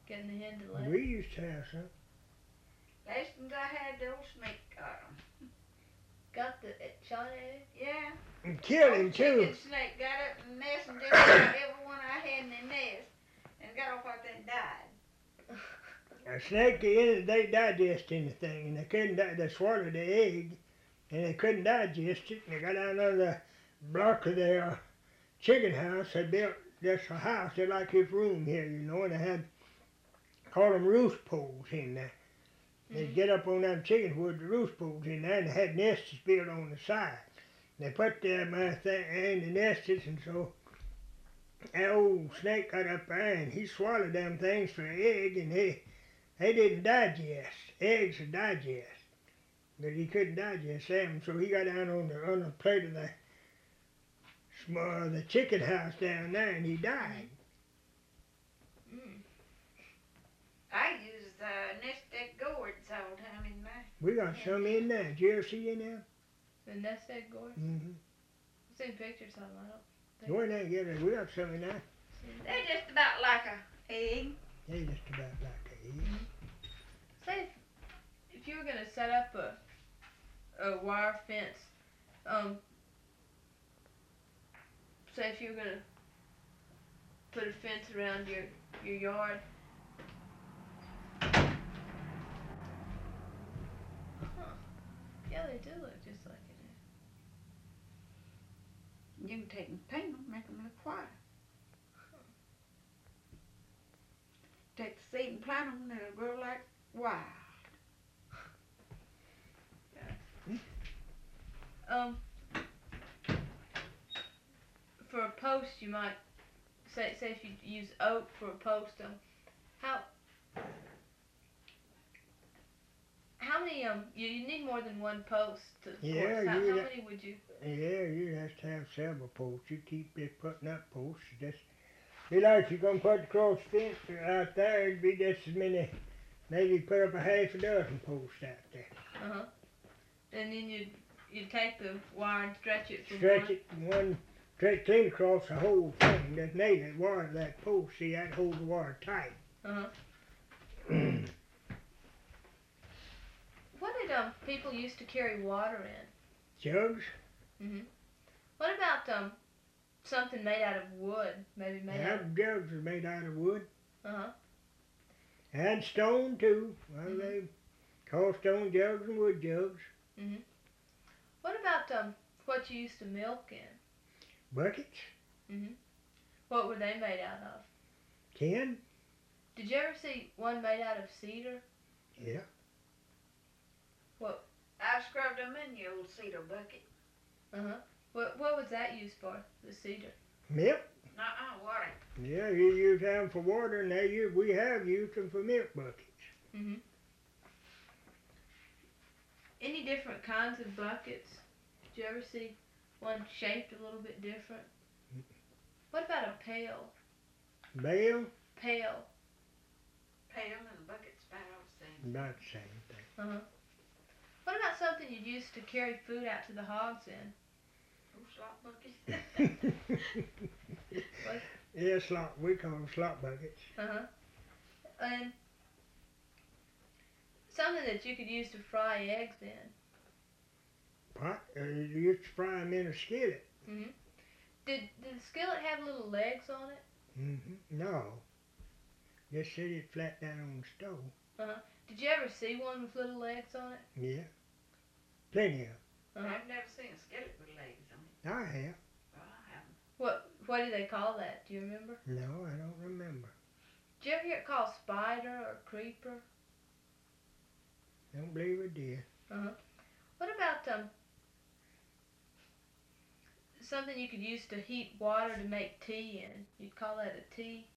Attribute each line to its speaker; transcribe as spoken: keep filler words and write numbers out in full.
Speaker 1: getting the hen to lay?
Speaker 2: We used to have some.
Speaker 3: Last time I had, the old snake got 'em.
Speaker 1: Got the it shot at it?
Speaker 3: Yeah.
Speaker 2: And killed him
Speaker 3: Old
Speaker 2: too.
Speaker 3: chicken snake got up in the nest and just got everyone I had in the nest and got off out there and died.
Speaker 2: A snake, they they digesting the thing, and they couldn't. Di- they swallowed the egg, and they couldn't digest it. And they got down under the block of their chicken house. They built this a house just like this room here, you know, and they had called them roost poles in there. They'd get up on them chickens with the roost poles in there, and they had nests built on the side. They put them uh, th- in the nests, and so that old snake got up there, and he swallowed them things for an egg, and he they didn't digest. Eggs are digest, but he couldn't digest them, so he got down on the on the plate of the small the chicken house down there, and he died.
Speaker 1: Mm.
Speaker 3: I used uh, nest egg gourds all the time in my.
Speaker 2: We got some in there. Did you ever see in there?
Speaker 1: The nest egg gourds?
Speaker 2: Mm-hmm.
Speaker 1: I've seen pictures of them. I don't think
Speaker 2: Go in there and get it. We got some in there.
Speaker 3: They're just about like a egg.
Speaker 2: They just about like that.
Speaker 1: Mm-hmm. Say if, if you were gonna set up a a wire fence, um, say if you were gonna put a fence around your your yard. Huh. Yeah, they do look just like it.
Speaker 3: You can take and paint them, make them look white. Take the seed and plant them, and they'll grow like wild.
Speaker 1: Um, for a post, you might say say if you use oak for a post. Um, how how many um you, you need more than one post to
Speaker 2: Yeah,
Speaker 1: course. How, how
Speaker 2: you-
Speaker 1: many would you?
Speaker 2: Yeah, you have to have several posts. You keep just putting up posts. Just be like you're gonna put across the fence out there. It'd be just as many. Maybe put up a half a dozen posts out there.
Speaker 1: Uh huh. And then you you take the wire and stretch it from
Speaker 2: Stretch
Speaker 1: one.
Speaker 2: it one, stretch clean across the whole thing. That's needed. Wire that post. See that holds the wire tight.
Speaker 1: Uh huh. What did um people used to carry water in?
Speaker 2: Jugs.
Speaker 1: Mhm. What about um something made out of wood? Maybe made
Speaker 2: Yeah,
Speaker 1: out of.
Speaker 2: jugs are made out of wood
Speaker 1: Uh huh.
Speaker 2: and stone too. Well,
Speaker 1: Mhm.
Speaker 2: they call stone jugs and wood jugs.
Speaker 1: Mhm. What about um what you used to milk in?
Speaker 2: Buckets.
Speaker 1: Mhm. What were they made out of?
Speaker 2: Tin.
Speaker 1: Did you ever see one made out of cedar?
Speaker 2: Yeah.
Speaker 3: I scrubbed them in the old cedar bucket.
Speaker 1: Uh huh. What what was that used for? The cedar.
Speaker 2: Milk.
Speaker 3: Nuh-uh, water.
Speaker 2: Yeah, you use them for water, and they use, we have used them for milk buckets.
Speaker 1: Mhm. Any different kinds of buckets? Did you ever see one shaped a little bit different? What about a pail?
Speaker 2: Bale,
Speaker 1: Pail.
Speaker 3: Pail and the bucket's about all the same.
Speaker 2: about the same thing.
Speaker 1: Uh huh. What about something you'd use to carry food out to the hogs in?
Speaker 3: Old slop bucket.
Speaker 1: What?
Speaker 2: Yeah, slop. We call them slop buckets.
Speaker 1: Uh huh. And something that you could use to fry eggs in.
Speaker 2: Pot. Uh, you used to fry them in a skillet.
Speaker 1: Mhm. Did did the skillet have little legs on it?
Speaker 2: Mm-hmm. No. Just sit it flat down on the stove.
Speaker 1: Uh huh. Did you ever see one with little legs on it?
Speaker 2: Yeah. Plenty of.
Speaker 1: Uh huh.
Speaker 3: I've never seen a skillet with legs on it.
Speaker 2: I have.
Speaker 3: Well, I haven't.
Speaker 1: What what do they call that? Do you remember?
Speaker 2: No, I don't remember.
Speaker 1: Did you ever hear it called spider or creeper?
Speaker 2: Don't believe I did.
Speaker 1: Uh huh. What about um something you could use to heat water to make tea in? You'd call that a tea?